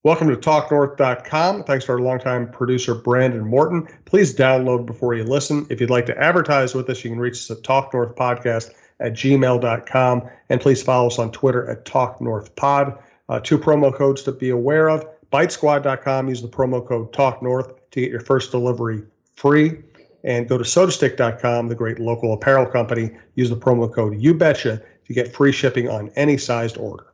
Welcome to TalkNorth.com. Thanks to our longtime producer, Brandon Morton. Please download before you listen. If you'd like to advertise with us, you can reach us at talknorthpodcast@gmail.com. And please follow us on Twitter at TalkNorthPod. Two promo codes to be aware of. BiteSquad.com. Use the promo code TalkNorth to get your first delivery free. And go to SodaStick.com, the great local apparel company. Use the promo code YouBetcha to get free shipping on any sized order.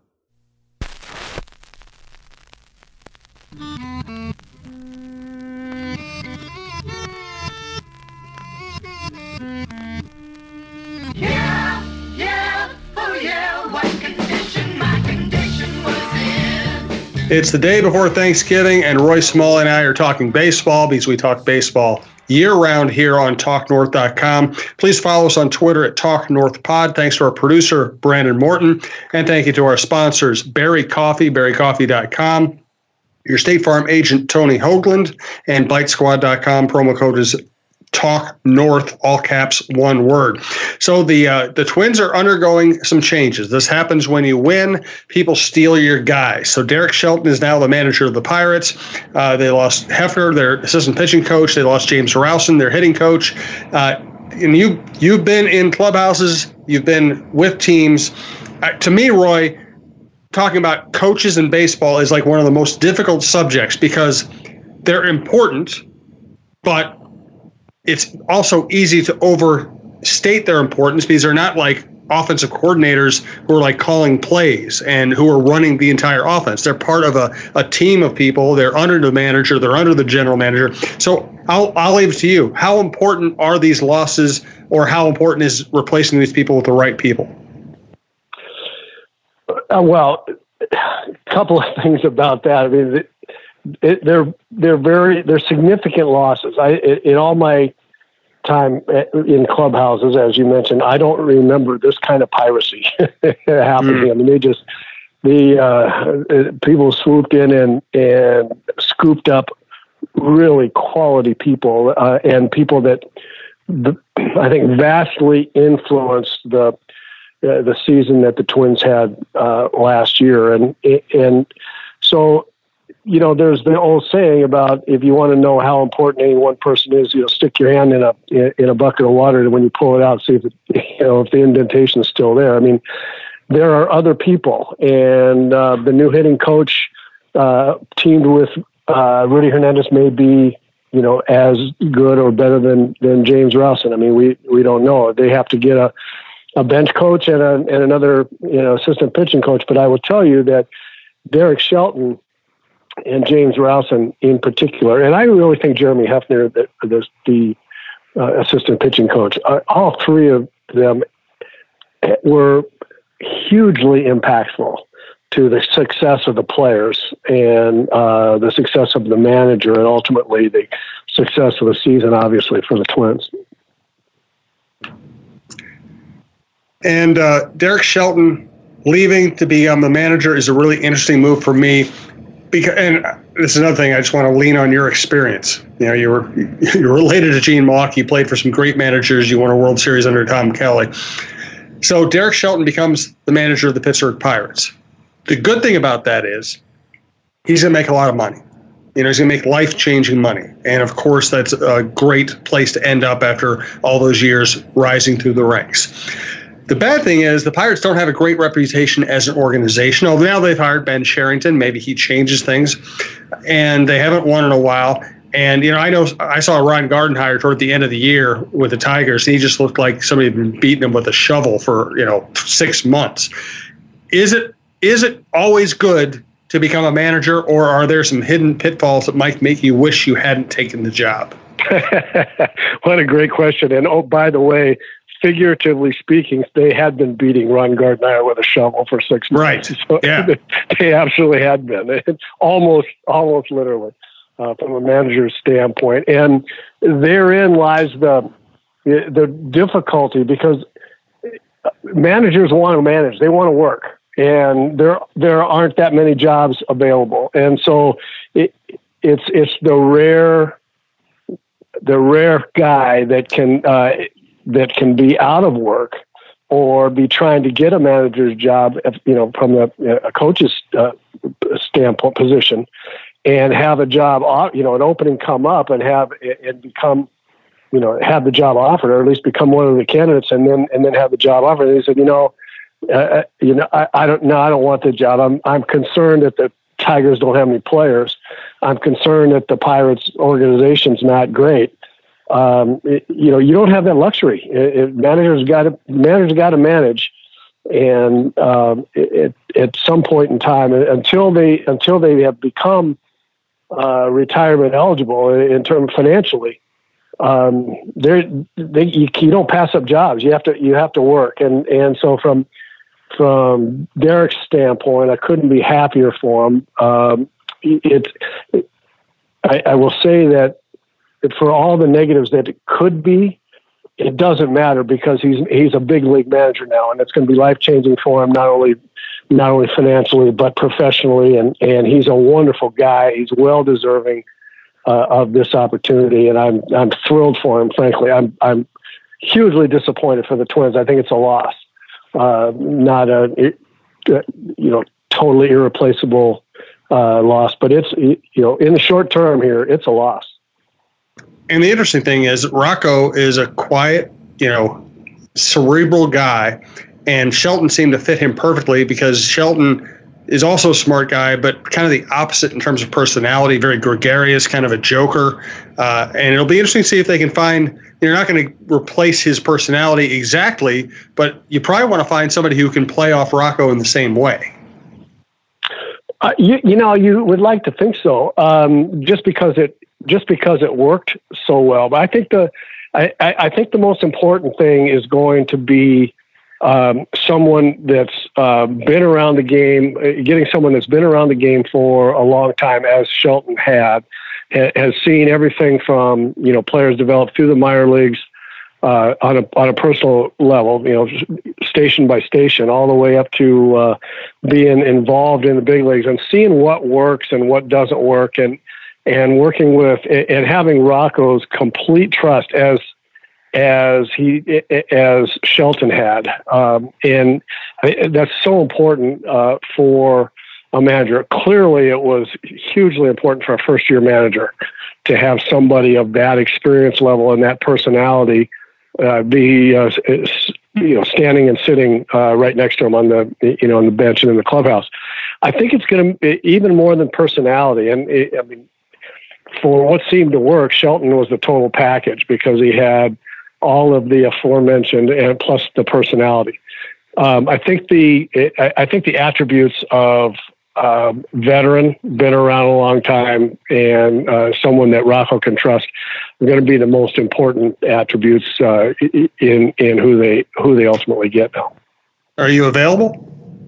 It's the day before Thanksgiving, and Roy Smalley and I are talking baseball because we talk baseball year-round here on TalkNorth.com. Please follow us on Twitter at TalkNorthPod. Thanks to our producer, Brandon Morton, and thank you to our sponsors, Berry Coffee, berrycoffee.com, your State Farm agent, Tony Hoagland, and BiteSquad.com. Promo code is Talk North, all caps, one word. So the Twins are undergoing some changes. This happens when you win. People steal your guys. So Derek Shelton is now the manager of the Pirates. They lost Hefner, their assistant pitching coach. They lost James Rousen, their hitting coach. And you've been in clubhouses. You've been with teams. To me, Roy, talking about coaches in baseball is like one of the most difficult subjects because they're important, but it's also easy to overstate their importance because they're not like offensive coordinators who are like calling plays and who are running the entire offense. They're part of a team of people. They're under the manager. They're under the general manager. So I'll leave it to you. How important are these losses, or how important is replacing these people with the right people? Well, a couple of things about that. I mean, they're significant losses. In all my time in clubhouses, as you mentioned, I don't remember this kind of piracy happening. I mean, people swooped in and scooped up really quality people and people that I think vastly influenced the season that the Twins had last year, and so. You know, there's the old saying about if you want to know how important any one person is, stick your hand in a bucket of water, and when you pull it out, see if if the indentation is still there. I mean, there are other people, and the new hitting coach teamed with Rudy Hernandez may be as good or better than James Rousen. I mean, we don't know. They have to get a bench coach and another assistant pitching coach. But I will tell you that Derek Shelton and James Rousen in particular, and I really think Jeremy Hefner, the assistant pitching coach, all three of them were hugely impactful to the success of the players and the success of the manager, and ultimately the success of the season, obviously, for the Twins. And Derek Shelton leaving to become the manager is a really interesting move for me. And this is another thing, I just want to lean on your experience. You're related to Gene Mauch. You played for some great managers. You won a World Series under Tom Kelly. So Derek Shelton becomes the manager of the Pittsburgh Pirates. The good thing about that is he's going to make a lot of money. He's going to make life-changing money. And, of course, that's a great place to end up after all those years rising through the ranks. The bad thing is the Pirates don't have a great reputation as an organization. Although now they've hired Ben Cherington. Maybe he changes things. And they haven't won in a while. And, I know I saw Ron Gardenhire toward the end of the year with the Tigers, and he just looked like somebody had been beating him with a shovel for, 6 months. Is it always good to become a manager, or are there some hidden pitfalls that might make you wish you hadn't taken the job? What a great question. And, oh, by the way, figuratively speaking, they had been beating Ron Gardenhire with a shovel for 6 months. Right. So yeah. They absolutely had been. Almost literally, from a manager's standpoint. And therein lies the difficulty, because managers want to manage. They want to work. And there aren't that many jobs available. And so it's the rare guy that can be out of work or be trying to get a manager's job, from a coach's standpoint position, and have a job, an opening come up and have the job offered, or at least become one of the candidates, and then have the job offered. And he said, I don't want the job. I'm concerned that the Tigers don't have any players. I'm concerned that the Pirates organization's not great. You don't have that luxury. Managers got to manage, and at some point in time, until they have become retirement eligible in terms financially, you don't pass up jobs. You have to work, and so from Derek's standpoint, I couldn't be happier for him. I will say that for all the negatives that it could be, it doesn't matter, because he's a big league manager now, and it's going to be life-changing for him, not only financially but professionally. And he's a wonderful guy. He's well deserving of this opportunity, and I'm thrilled for him. Frankly, I'm hugely disappointed for the Twins. I think it's a loss, not a totally irreplaceable loss, but it's in the short term here, it's a loss. And the interesting thing is, Rocco is a quiet, cerebral guy, and Shelton seemed to fit him perfectly, because Shelton is also a smart guy, but kind of the opposite in terms of personality, very gregarious, kind of a joker. And it'll be interesting to see if they can find, you're not going to replace his personality exactly, but you probably want to find somebody who can play off Rocco in the same way. You would like to think so, just because it worked so well. But I think the most important thing is going to be someone that's been around the game, getting someone that's been around the game for a long time, as Shelton has seen everything from players develop through the minor leagues on a personal level, station by station, all the way up to being involved in the big leagues, and seeing what works and what doesn't work, and working with and having Rocco's complete trust as Shelton had, and that's so important for a manager. Clearly, it was hugely important for a first-year manager to have somebody of that experience level and that personality be standing and sitting right next to him on the on the bench and in the clubhouse. I think it's going to be even more than personality, and for what seemed to work, Shelton was the total package, because he had all of the aforementioned and plus the personality. I think the attributes of veteran, been around a long time, and someone that Rocco can trust are going to be the most important attributes in who they ultimately get now. Are you available?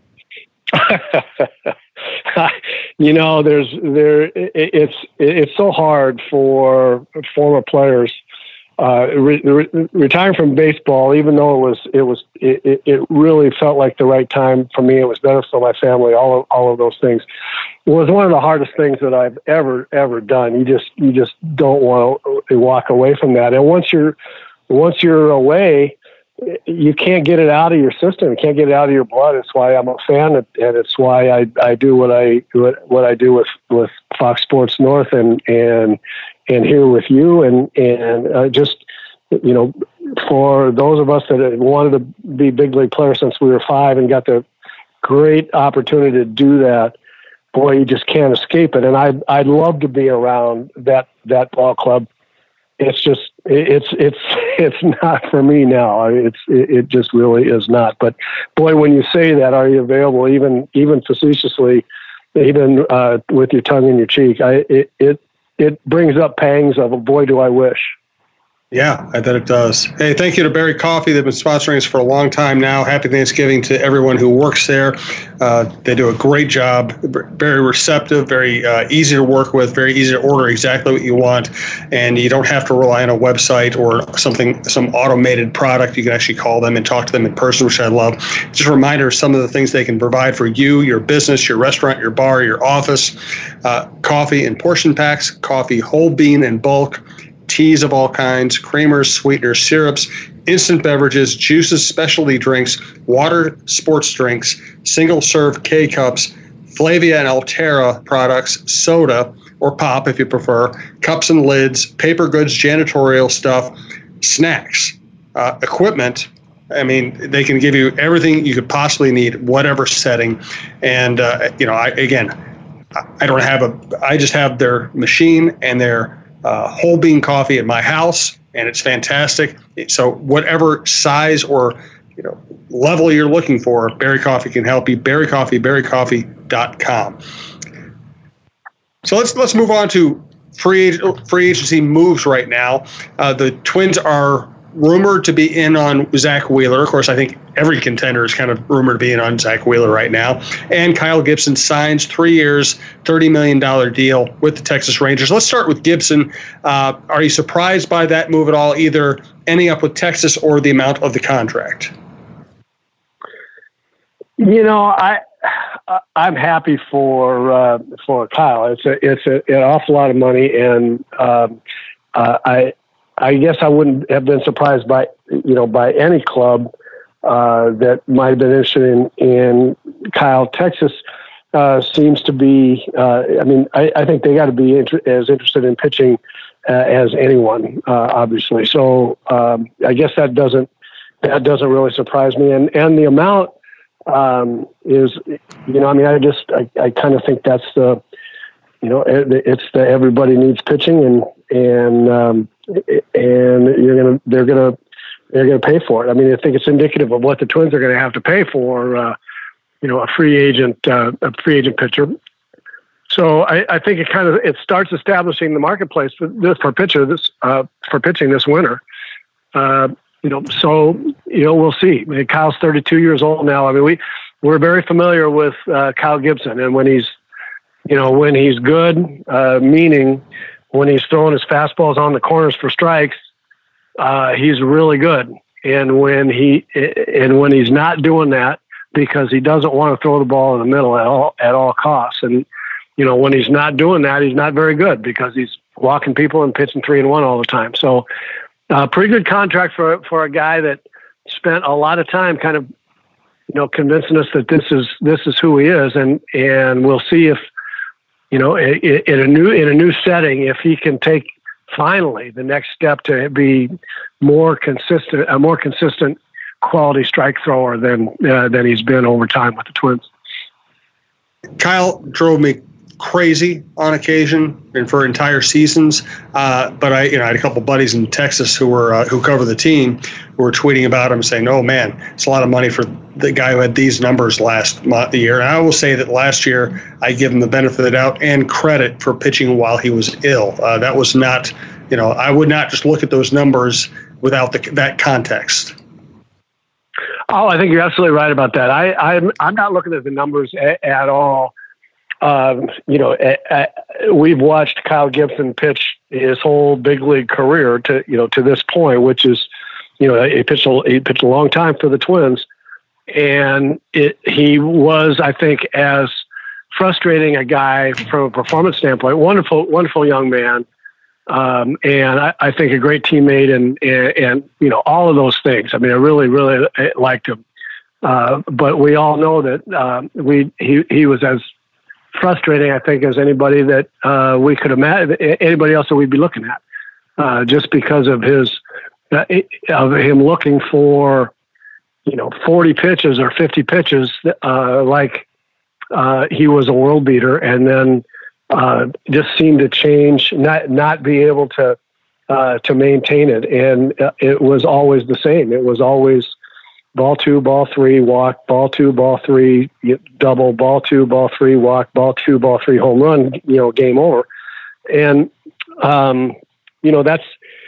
It's so hard for former players retiring from baseball, even though it really felt like the right time for me. It was better for my family. All of those things. It was one of the hardest things that I've ever done. You just don't want to walk away from that. And once you're away, you can't get it out of your system. You can't get it out of your blood. It's why I'm a fan, and it's why I do what I do with Fox Sports North and here with you, and just for those of us that wanted to be big league players since we were 5 and got the great opportunity to do that, boy, you just can't escape it. And I'd love to be around that ball club. It's just it's not for me now. It just really is not. But boy, when you say that, are you available, even facetiously, even with your tongue in your cheek? It brings up pangs of, boy, do I wish. Yeah, I bet it does. Hey, thank you to Berry Coffee. They've been sponsoring us for a long time now. Happy Thanksgiving to everyone who works there. They do a great job. Very receptive, very easy to work with, very easy to order exactly what you want. And you don't have to rely on a website or some automated product. You can actually call them and talk to them in person, which I love. Just a reminder of some of the things they can provide for you, your business, your restaurant, your bar, your office. Coffee in portion packs, coffee whole bean in bulk, teas of all kinds, creamers, sweeteners, syrups, instant beverages, juices, specialty drinks, water, sports drinks, single-serve K-Cups, Flavia and Altera products, soda, or pop if you prefer, cups and lids, paper goods, janitorial stuff, snacks, equipment. I mean, they can give you everything you could possibly need, whatever setting. And, I just have their machine and their whole bean coffee at my house, and it's fantastic. So whatever size or level you're looking for, Berry Coffee can help you. berrycoffee.com. So let's move on to free agency moves right now. The Twins are rumored to be in on Zach Wheeler. Of course, I think every contender is kind of rumored to be in on Zach Wheeler right now. And Kyle Gibson signs 3 years, $30 million deal with the Texas Rangers. Let's start with Gibson. Are you surprised by that move at all, either ending up with Texas or the amount of the contract? I'm happy for Kyle. It's an awful lot of money, and I guess I wouldn't have been surprised by any club that might have been interested in Kyle. Texas seems to be. I think they got to be as interested in pitching as anyone, obviously. So I guess that doesn't really surprise me, and the amount. Is I kind of think that's the it's the everybody needs pitching and they're gonna pay for it. I mean, I think it's indicative of what the Twins are going to have to pay for a free agent pitcher. So I think it starts establishing the marketplace for pitching this winter. We'll see. I mean, Kyle's 32 years old now. I mean, we're very familiar with Kyle Gibson, and when he's good, meaning when he's throwing his fastballs on the corners for strikes, he's really good. And when he's not doing that because he doesn't want to throw the ball in the middle at all costs, and when he's not doing that, he's not very good because he's walking people and pitching 3-1 all the time. So. Pretty good contract for a guy that spent a lot of time kind of, convincing us that this is who he is, and we'll see if, in a new setting, if he can take finally the next step to be a more consistent quality strike thrower than he's been over time with the Twins. Kyle drove me crazy on occasion and for entire seasons. But I had a couple buddies in Texas who cover the team who were tweeting about him saying, "Oh man, it's a lot of money for the guy who had these numbers last year." And I will say that last year I give him the benefit of the doubt and credit for pitching while he was ill. That was not, I would not just look at those numbers without that context. Oh, I think you're absolutely right about that. I'm not looking at the numbers at all. We've watched Kyle Gibson pitch his whole big league career to this point, which is, he pitched a long time for the Twins, and he was, I think, as frustrating a guy from a performance standpoint. Wonderful young man, and I think a great teammate, and all of those things. I mean, I really liked him, but we all know that he was as frustrating, I think, as anybody that we could imagine, anybody else that we'd be looking at, just because of of him looking for, 40 pitches or 50 pitches, like he was a world beater, and then just seemed to change, not be able to maintain it, and it was always the same. It was always ball 2, ball 3, walk, ball 2, ball 3, double, ball 2, ball 3, walk, ball 2, ball 3, home run, game over. And, that's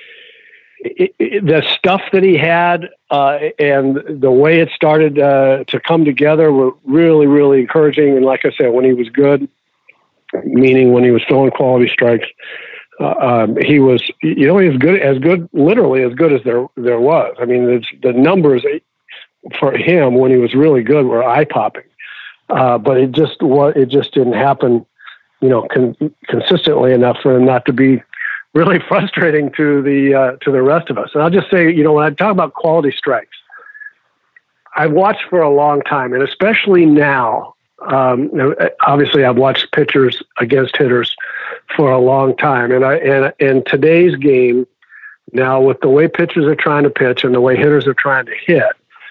the stuff that he had, and the way it started to come together were really, really encouraging. And like I said, when he was good, meaning when he was throwing quality strikes, he was, he was good, literally as good as there was. I mean, the numbers for him when he was really good were eye popping, but it just didn't happen, consistently enough for him not to be really frustrating to the rest of us. And I'll just say, when I talk about quality strikes, I've watched for a long time, and especially now. Obviously, I've watched pitchers against hitters for a long time, and in today's game now, with the way pitchers are trying to pitch and the way hitters are trying to hit,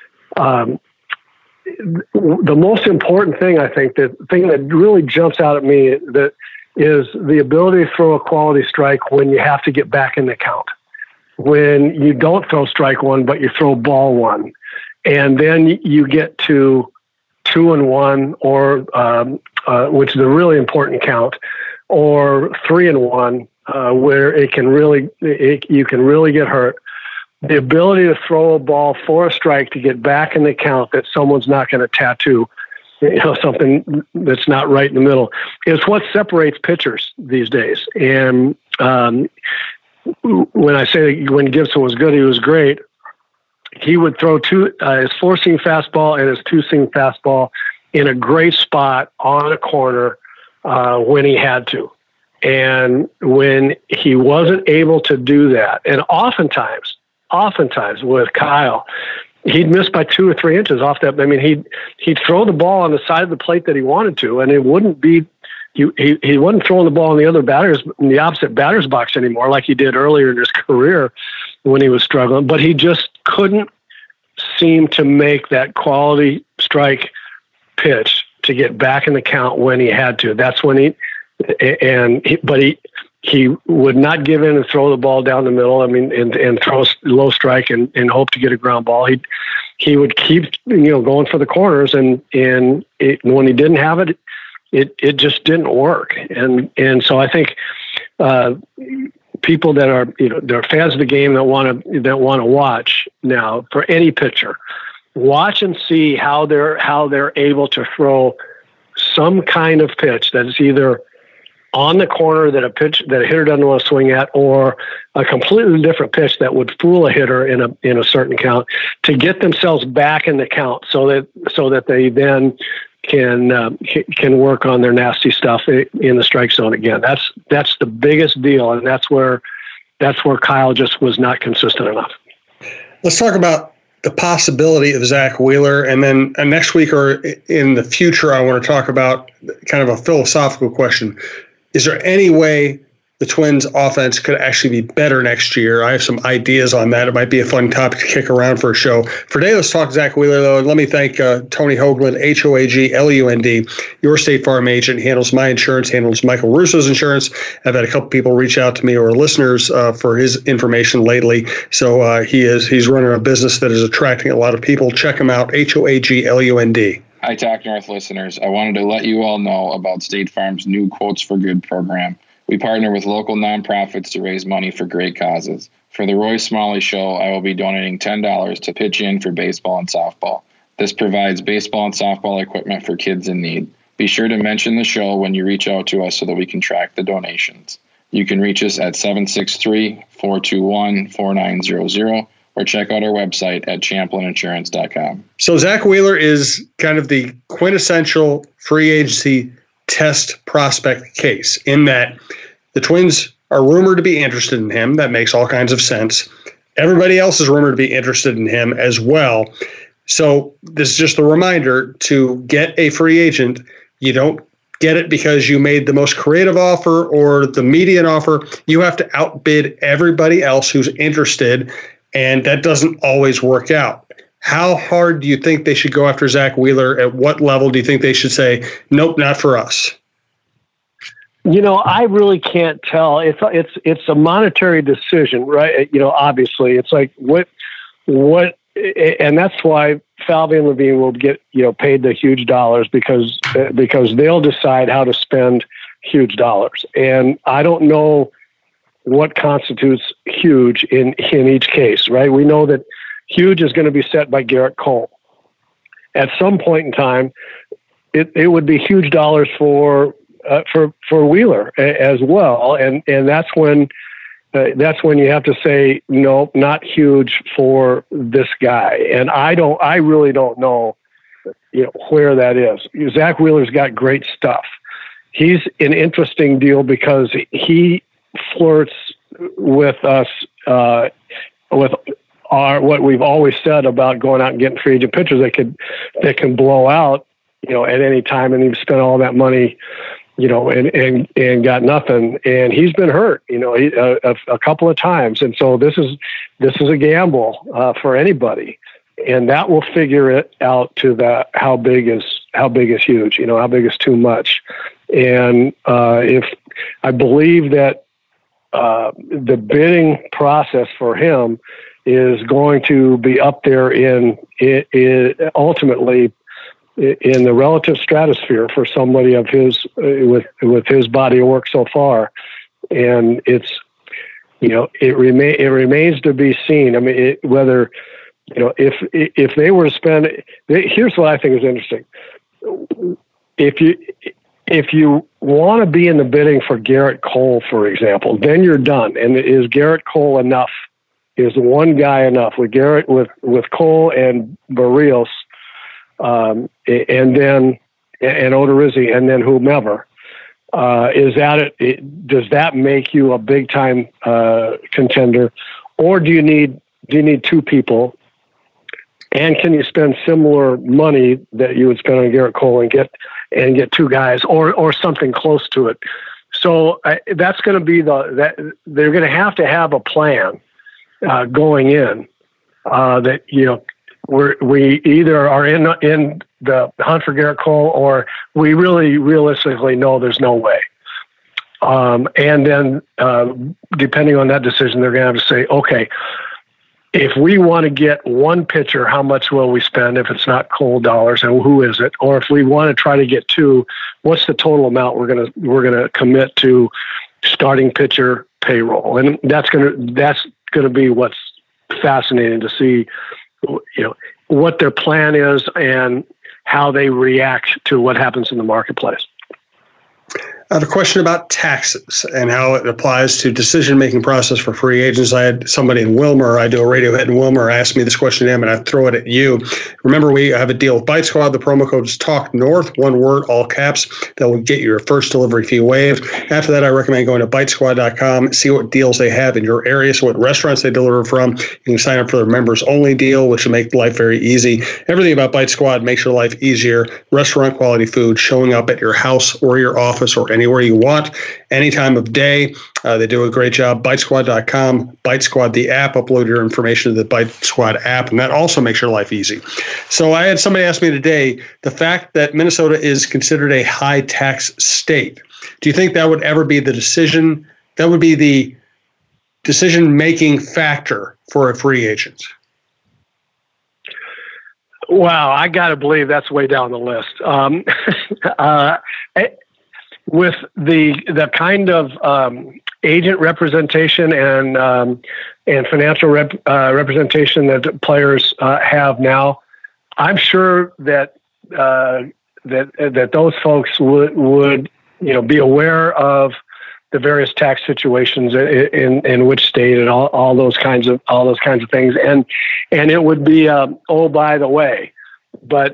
the most important thing, I think, the thing that really jumps out at me that is the ability to throw a quality strike when you have to get back in the count. When you don't throw strike one, but you throw ball one, and then you get to 2-1, or which is a really important count, or 3-1, where you can really get hurt. The ability to throw a ball for a strike to get back in the count that someone's not going to tattoo, something that's not right in the middle, is what separates pitchers these days. And when I say when Gibson was good, he was great. He would throw his four-seam fastball and his two-seam fastball in a great spot on a corner when he had to. And when he wasn't able to do that, and oftentimes with Kyle, he'd miss by 2 or 3 inches off that. I mean, he'd throw the ball on the side of the plate that he wanted to, and it wouldn't be he wasn't throwing the ball in the opposite batter's box anymore, like he did earlier in his career when he was struggling. But he just couldn't seem to make that quality strike pitch to get back in the count when he had to. That's when he would not give in and throw the ball down the middle. I mean, and throw a low strike and hope to get a ground ball. He would keep going for the corners, and when he didn't have it, it just didn't work. And so I think people that are they're fans of the game that want to watch now for any pitcher, watch and see how they're able to throw some kind of pitch that is either on the corner that a hitter doesn't want to swing at, or a completely different pitch that would fool a hitter in a certain count, to get themselves back in the count so that they then can work on their nasty stuff in the strike zone again. That's the biggest deal, and that's where Kyle just was not consistent enough. Let's talk about the possibility of Zack Wheeler, and then next week or in the future, I want to talk about kind of a philosophical question. Is there any way the Twins' offense could actually be better next year? I have some ideas on that. It might be a fun topic to kick around for a show. For today, let's talk Zack Wheeler, though, and let me thank Tony Hoagland, Hoaglund, your State Farm agent. He handles my insurance, handles Michael Russo's insurance. I've had a couple people reach out to me, or listeners, for his information lately. So he's running a business that is attracting a lot of people. Check him out, Hoaglund. Hi, Talk North listeners. I wanted to let you all know about State Farm's new Quotes for Good program. We partner with local nonprofits to raise money for great causes. For the Roy Smalley Show, I will be donating $10 to pitch in for baseball and softball. This provides baseball and softball equipment for kids in need. Be sure to mention the show when you reach out to us so that we can track the donations. You can reach us at 763-421-4900 or check out our website at champlininsurance.com. So Zack Wheeler is kind of the quintessential free agency test prospect case, in that the Twins are rumored to be interested in him. That makes all kinds of sense. Everybody else is rumored to be interested in him as well. So this is just a reminder: to get a free agent, you don't get it because you made the most creative offer or the median offer. You have to outbid everybody else who's interested, and that doesn't always work out. How hard do you think they should go after Zack Wheeler? At what level do you think they should say, nope, not for us? I really can't tell. It's a monetary decision, right? Obviously, it's like what, and that's why Falvey and Levine will get paid the huge dollars because they'll decide how to spend huge dollars. And I don't know what constitutes huge in each case, right? We know that huge is going to be set by Garrett Cole. At some point in time, it would be huge dollars for Wheeler as well, and that's when you have to say no, not huge for this guy. And I really don't know, where that is. Zack Wheeler's got great stuff. He's an interesting deal because he flirts with us, with what we've always said about going out and getting free agent pitchers that can blow out, at any time, and you've spent all that money, and got nothing. And he's been hurt, a couple of times, and so this is a gamble for anybody, and that will figure it out to how big is huge, how big is too much, and if I believe that the bidding process for him is going to be up there in ultimately in the relative stratosphere for somebody of his with his body of work so far, and it's it remains to be seen. I mean, whether if they were to spend, here's what I think is interesting. If you want to be in the bidding for Garrett Cole, for example, then you're done. And is Garrett Cole enough? Is one guy enough? With Garrett, with Cole and Barrios, and Odorizzi, and then whomever, is that it? Does that make you a big time contender, or do you need two people? And can you spend similar money that you would spend on Garrett Cole and get two guys or something close to it? So that's going to be that they're going to have a plan going in that we either are in the hunt for Garrett Cole, or we really realistically know there's no way. And then depending on that decision, they're going to have to say, okay, if we want to get one pitcher, how much will we spend if it's not Cole dollars, and who is it? Or if we want to try to get two, what's the total amount we're gonna commit to starting pitcher payroll? And that's gonna be what's fascinating to see, what their plan is and how they react to what happens in the marketplace. I have a question about taxes and how it applies to decision-making process for free agents. I had somebody in Wilmer, I do a radio hit in Wilmer, ask me this question to him, and I throw it at you. Remember, we have a deal with Bite Squad. The promo code is Talk North, one word, all caps. That will get your first delivery fee waived. After that, I recommend going to bitesquad.com, see what deals they have in your area, so what restaurants they deliver from. You can sign up for their members-only deal, which will make life very easy. Everything about Bite Squad makes your life easier. Restaurant-quality food showing up at your house or your office or anywhere you want, any time of day. They do a great job. BiteSquad.com, Bite Squad, the app. Upload your information to the Bite Squad app, and that also makes your life easy. So I had somebody ask me today, the fact that Minnesota is considered a high tax state, do you think that would ever be the decision? That would be the decision-making factor for a free agent? Wow, I got to believe that's way down the list. With the kind of agent representation and financial representation that players have now, I'm sure that those folks would be aware of the various tax situations in which state and all those kinds of things, and it would be by the way, but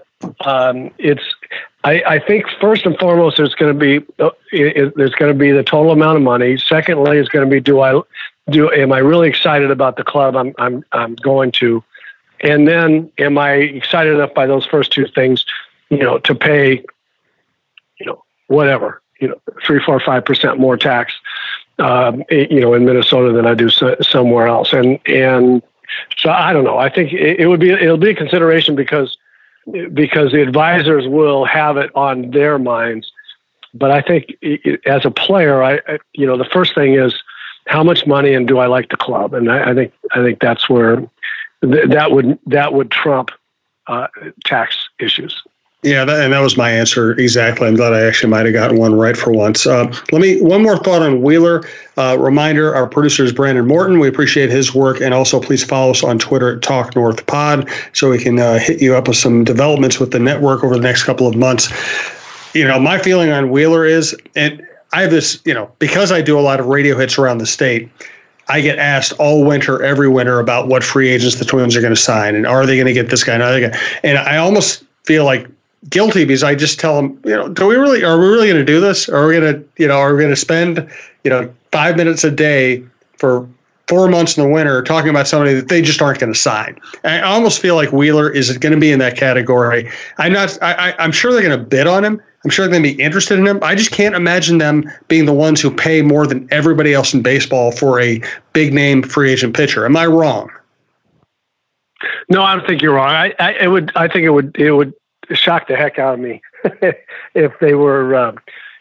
I think first and foremost there's going to be the total amount of money. Secondly, it's going to be am I really excited about the club I'm going to, and then am I excited enough by those first two things, to pay, whatever, 3, 4, 5% more tax, in Minnesota than I do somewhere else, and so I don't know. I think it'll be a consideration because the advisors will have it on their minds. But I think as a player, the first thing is how much money and do I like the club? And I think that's where that would trump tax issues. Yeah, that was my answer exactly. I'm glad I actually might have gotten one right for once. One more thought on Wheeler. Reminder, our producer is Brandon Morton. We appreciate his work, and also please follow us on Twitter at Talk North Pod so we can hit you up with some developments with the network over the next couple of months. My feeling on Wheeler is, and I have this, because I do a lot of radio hits around the state, I get asked all winter, every winter, about what free agents the Twins are going to sign, and are they going to get this guy and are they going to, and I almost feel like guilty because I just tell them, are we really going to do this? Are we going to spend, 5 minutes a day for 4 months in the winter talking about somebody that they just aren't going to sign. I almost feel like Wheeler is going to be in that category. I'm sure they're going to bid on him. I'm sure they're going to be interested in him. I just can't imagine them being the ones who pay more than everybody else in baseball for a big name free agent pitcher. Am I wrong? No, I don't think you're wrong. I think it would shock the heck out of me if they were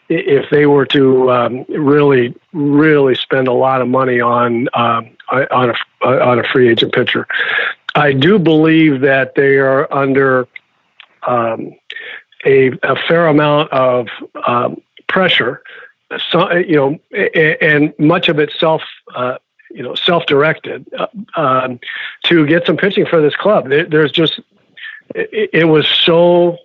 to really spend a lot of money on a free agent pitcher. I do believe that they are under a fair amount of pressure. So, and much of it self-directed to get some pitching for this club. There's just it was so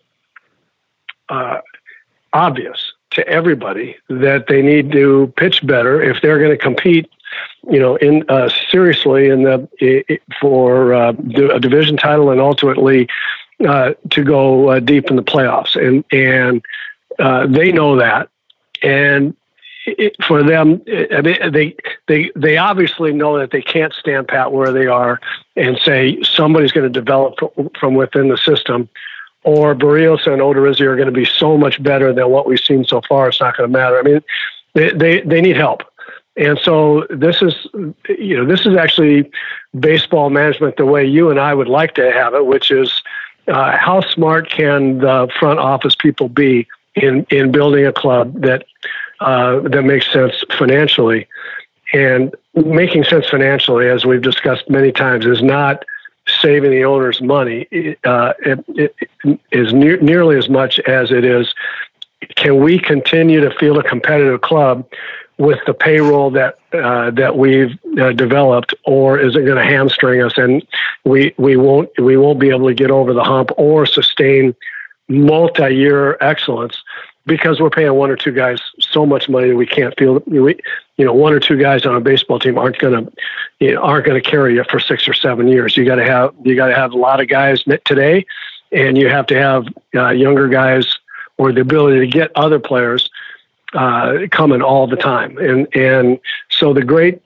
obvious to everybody that they need to pitch better if they're going to compete, seriously for a division title and ultimately to go deep in the playoffs. And they know that. And for them, they obviously know that they can't stand pat where they are and say somebody's going to develop from within the system, or Barrios and Odorizzi are going to be so much better than what we've seen so far. It's not going to matter. I mean, they need help. And so this is actually baseball management the way you and I would like to have it, which is how smart can the front office people be in building a club that makes sense financially. And making sense financially, as we've discussed many times, is not saving the owner's money. It is nearly as much as it is, can we continue to field a competitive club with the payroll that we've developed, or is it going to hamstring us and we won't be able to get over the hump or sustain multi-year excellence because we're paying one or two guys so much money that we can't field. One or two guys on a baseball team aren't going to carry you for 6 or 7 years. You got to have a lot of guys today, and you have to have younger guys or the ability to get other players coming all the time. And so the great,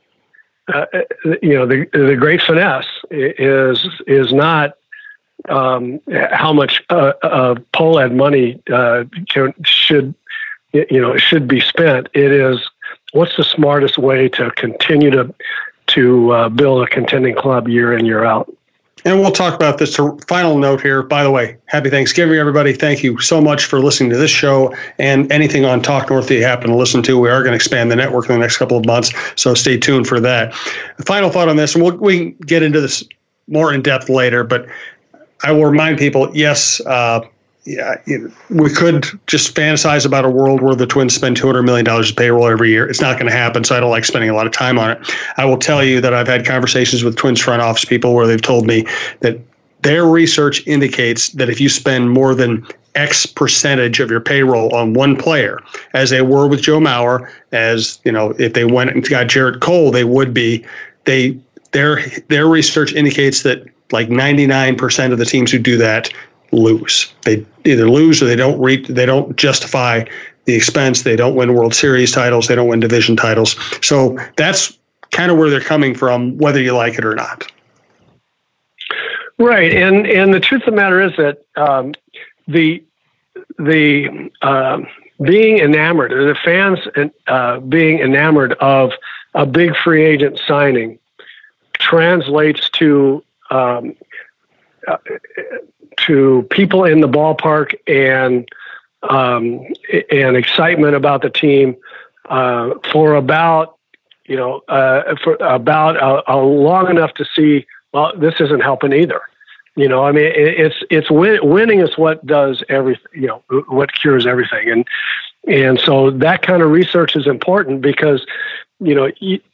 the great finesse is not how much POLAD money should be spent. It is what's the smartest way to continue to build a contending club year in, year out. And we'll talk about this. Final note here. By the way, happy Thanksgiving, everybody. Thank you so much for listening to this show and anything on Talk North that you happen to listen to. We are going to expand the network in the next couple of months, so stay tuned for that. The final thought on this, and we can get into this more in depth later, but I will remind people, yes, we could just fantasize about a world where the Twins spend $200 million of payroll every year. It's not going to happen, so I don't like spending a lot of time on it. I will tell you that I've had conversations with Twins front office people where they've told me that their research indicates that if you spend more than X percentage of your payroll on one player, as they were with Joe Mauer, as if they went and got Jarrett Cole, they would be. Their research indicates that like 99% of the teams who do that lose. They either lose or they don't justify the expense. They don't win World Series titles. They don't win division titles. So that's kind of where they're coming from, whether you like it or not. Right. And the truth of the matter is that the being enamored, the fans being enamored of a big free agent signing translates to people in the ballpark and excitement about the team for about long enough to see, well, this isn't helping either. I mean, it's winning is what does everything. What cures everything, and so that kind of research is important because what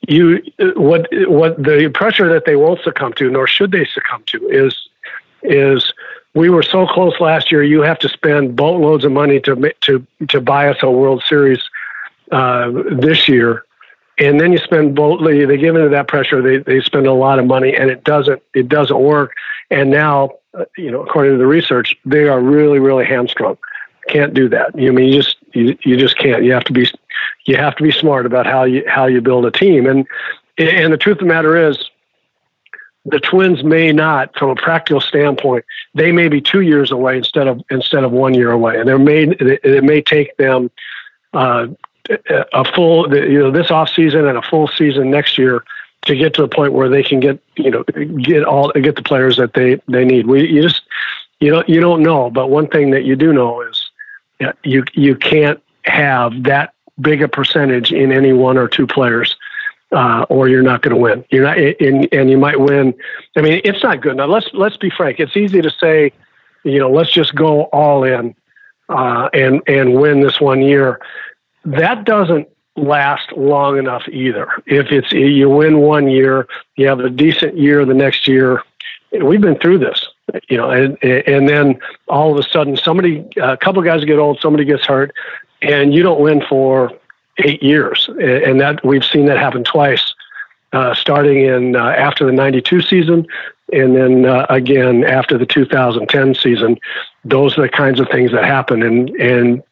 the pressure that they won't succumb to, nor should they succumb to, is we were so close last year. You have to spend boatloads of money to buy us a World Series this year, and then you spend they give into that pressure. They spend a lot of money, and it doesn't work. And now, according to the research, they are really, really hamstrung. Can't do that. I mean, you just can't. You have to be smart about how you build a team. And the truth of the matter is, the Twins may not, from a practical standpoint, they may be 2 years away instead of 1 year away, and it may take them a full, this off season and a full season next year to get to the point where they can get the players that they need. You don't know, but one thing that you do know is you can't have that big a percentage in any one or two players. Or you're not going to win. You're not, and you might win. I mean, it's not good. Now, let's be frank. It's easy to say, let's just go all in and win this 1 year. That doesn't last long enough either. If you win 1 year, you have a decent year the next year. We've been through this, and then all of a sudden, a couple of guys get old, somebody gets hurt, and you don't win for 8 years, and that we've seen that happen twice, starting in after the '92 season, and then again after the 2010 season. Those are the kinds of things that happen, and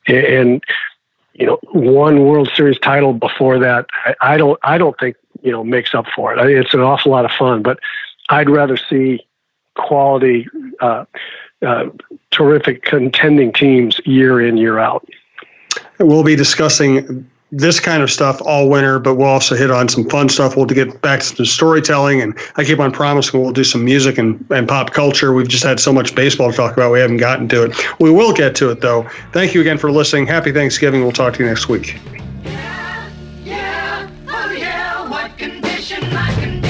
one World Series title before that, I don't think makes up for it. It's an awful lot of fun, but I'd rather see quality, terrific contending teams year in, year out. We'll be discussing this kind of stuff all winter, but we'll also hit on some fun stuff. We'll get back to the storytelling, and I keep on promising we'll do some music and pop culture. We've just had so much baseball to talk about, we haven't gotten to it. We will get to it, though. Thank you again for listening. Happy Thanksgiving. We'll talk to you next week. Yeah, oh yeah, what condition, my condition.